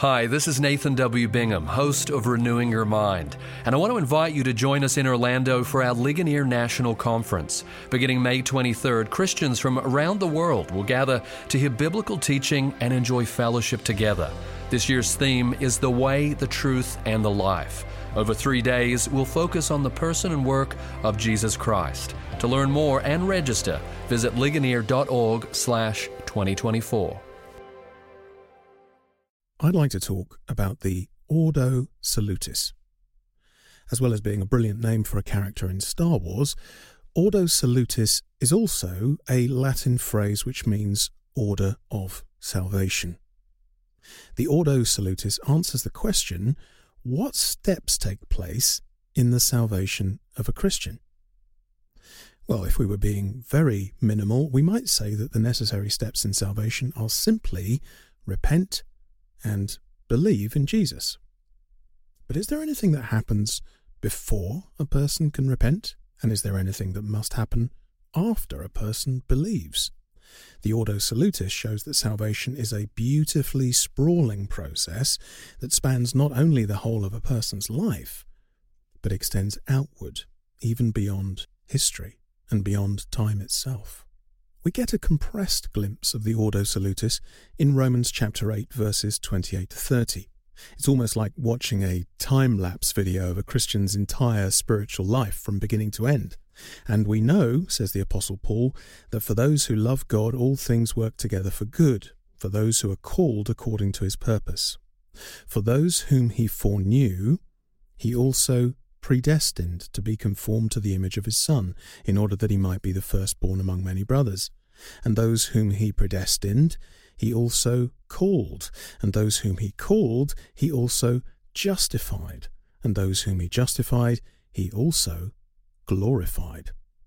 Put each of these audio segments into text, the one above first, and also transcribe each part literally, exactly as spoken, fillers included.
Hi, this is Nathan W. Bingham, host of Renewing Your Mind, and I want to invite you to join us in Orlando for our Ligonier National Conference. Beginning May twenty-third, Christians from around the world will gather to hear biblical teaching and enjoy fellowship together. This year's theme is The Way, the Truth, and the Life. Over three days, we'll focus on the person and work of Jesus Christ. To learn more and register, visit ligonier.org slash 2024. I'd like to talk about the Ordo Salutis. As well as being a brilliant name for a character in Star Wars, Ordo Salutis is also a Latin phrase which means order of salvation. The Ordo Salutis answers the question, what steps take place in the salvation of a Christian? Well, if we were being very minimal, we might say that the necessary steps in salvation are simply repent and believe in Jesus. But is there anything that happens before a person can repent? And is there anything that must happen after a person believes? The Ordo Salutis shows that salvation is a beautifully sprawling process that spans not only the whole of a person's life, but extends outward, even beyond history and beyond time itself. We get a compressed glimpse of the Ordo Salutis in Romans chapter eight, verses twenty-eight to thirty. It's almost like watching a time-lapse video of a Christian's entire spiritual life from beginning to end. And we know, says the Apostle Paul, that for those who love God, all things work together for good, for those who are called according to his purpose. For those whom he foreknew, he also predestined to be conformed to the image of his Son, in order that he might be the firstborn among many brothers. And those whom he predestined, he also called. And those whom he called, he also justified. And those whom he justified, he also glorified.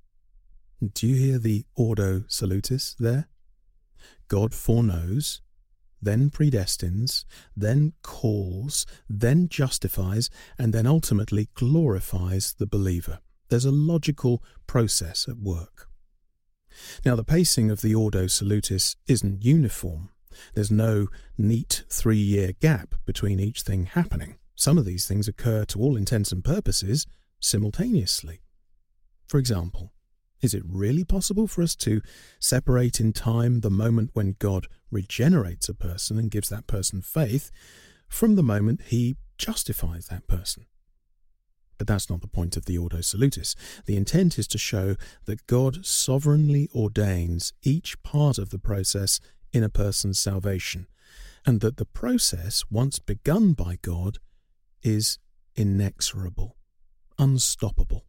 Do you hear the Ordo Salutis there? God foreknows, then predestines, then calls, then justifies, and then ultimately glorifies the believer. There's a logical process at work. Now, the pacing of the Ordo Salutis isn't uniform. There's no neat three-year gap between each thing happening. Some of these things occur, to all intents and purposes, simultaneously. For example, is it really possible for us to separate in time the moment when God regenerates a person and gives that person faith from the moment he justifies that person? But that's not the point of the Ordo Salutis. The intent is to show that God sovereignly ordains each part of the process in a person's salvation, and that the process, once begun by God, is inexorable, unstoppable.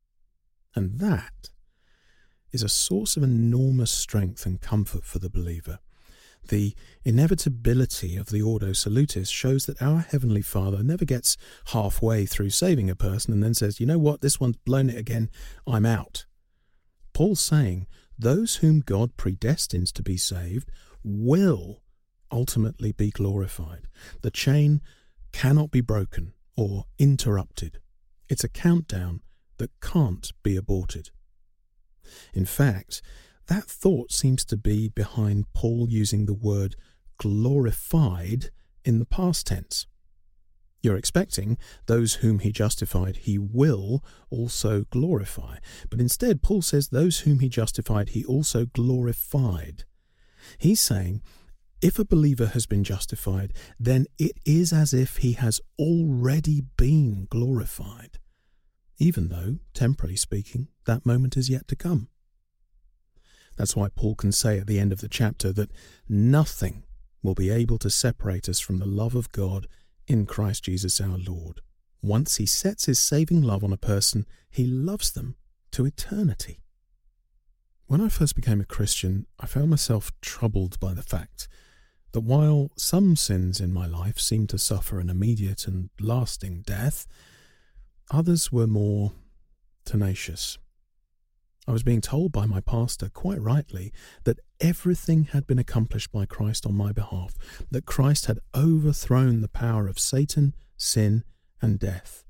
And that is a source of enormous strength and comfort for the believer. The inevitability of the Ordo Salutis shows that our Heavenly Father never gets halfway through saving a person and then says, you know what, this one's blown it again, I'm out. Paul's saying those whom God predestines to be saved will ultimately be glorified. The chain cannot be broken or interrupted. It's a countdown that can't be aborted. In fact, that thought seems to be behind Paul using the word glorified in the past tense. You're expecting those whom he justified he will also glorify. But instead, Paul says those whom he justified he also glorified. He's saying if a believer has been justified, then it is as if he has already been glorified, even though, temporally speaking, that moment is yet to come. That's why Paul can say at the end of the chapter that nothing will be able to separate us from the love of God in Christ Jesus our Lord. Once he sets his saving love on a person, he loves them to eternity. When I first became a Christian, I found myself troubled by the fact that while some sins in my life seemed to suffer an immediate and lasting death, others were more tenacious. I was being told by my pastor, quite rightly, that everything had been accomplished by Christ on my behalf, that Christ had overthrown the power of Satan, sin, and death.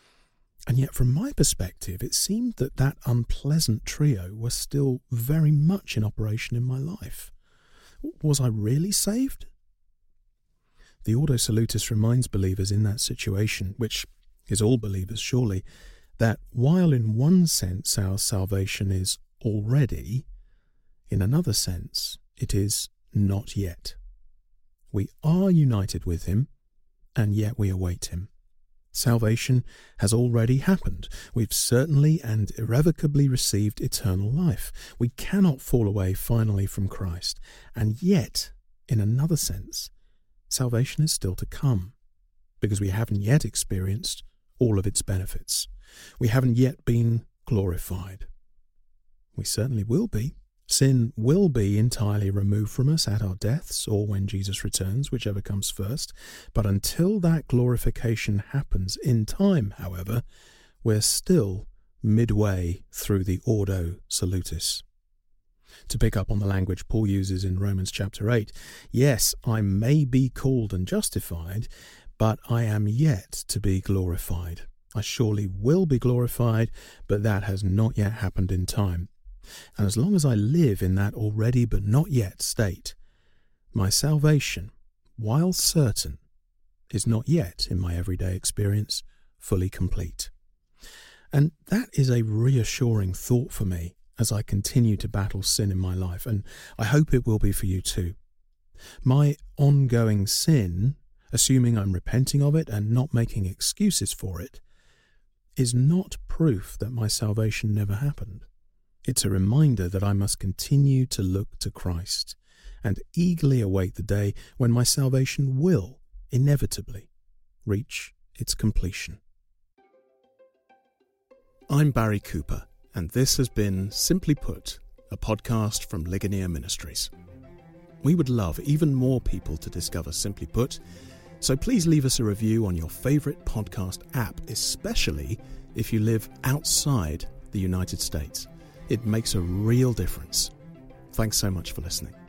And yet, from my perspective, it seemed that that unpleasant trio was still very much in operation in my life. Was I really saved? The Ordo Salutis reminds believers in that situation, which is all believers surely, that while in one sense our salvation is already, in another sense it is not yet. We are united with him, and yet we await him. Salvation has already happened. We've certainly and irrevocably received eternal life. We cannot fall away finally from Christ, and yet, in another sense, salvation is still to come, because we haven't yet experienced all of its benefits. We haven't yet been glorified. We certainly will be. Sin will be entirely removed from us at our deaths or when Jesus returns, whichever comes first. But until that glorification happens in time, however, we're still midway through the Ordo Salutis. To pick up on the language Paul uses in Romans chapter eight, yes, I may be called and justified, but I am yet to be glorified. I surely will be glorified, but that has not yet happened in time. And as long as I live in that already but not yet state, my salvation, while certain, is not yet, in my everyday experience, fully complete. And that is a reassuring thought for me as I continue to battle sin in my life, and I hope it will be for you too. My ongoing sin, assuming I'm repenting of it and not making excuses for it, is not proof that my salvation never happened. It's a reminder that I must continue to look to Christ and eagerly await the day when my salvation will, inevitably, reach its completion. I'm Barry Cooper, and this has been Simply Put, a podcast from Ligonier Ministries. We would love even more people to discover Simply Put, so please leave us a review on your favourite podcast app, especially if you live outside the United States. It makes a real difference. Thanks so much for listening.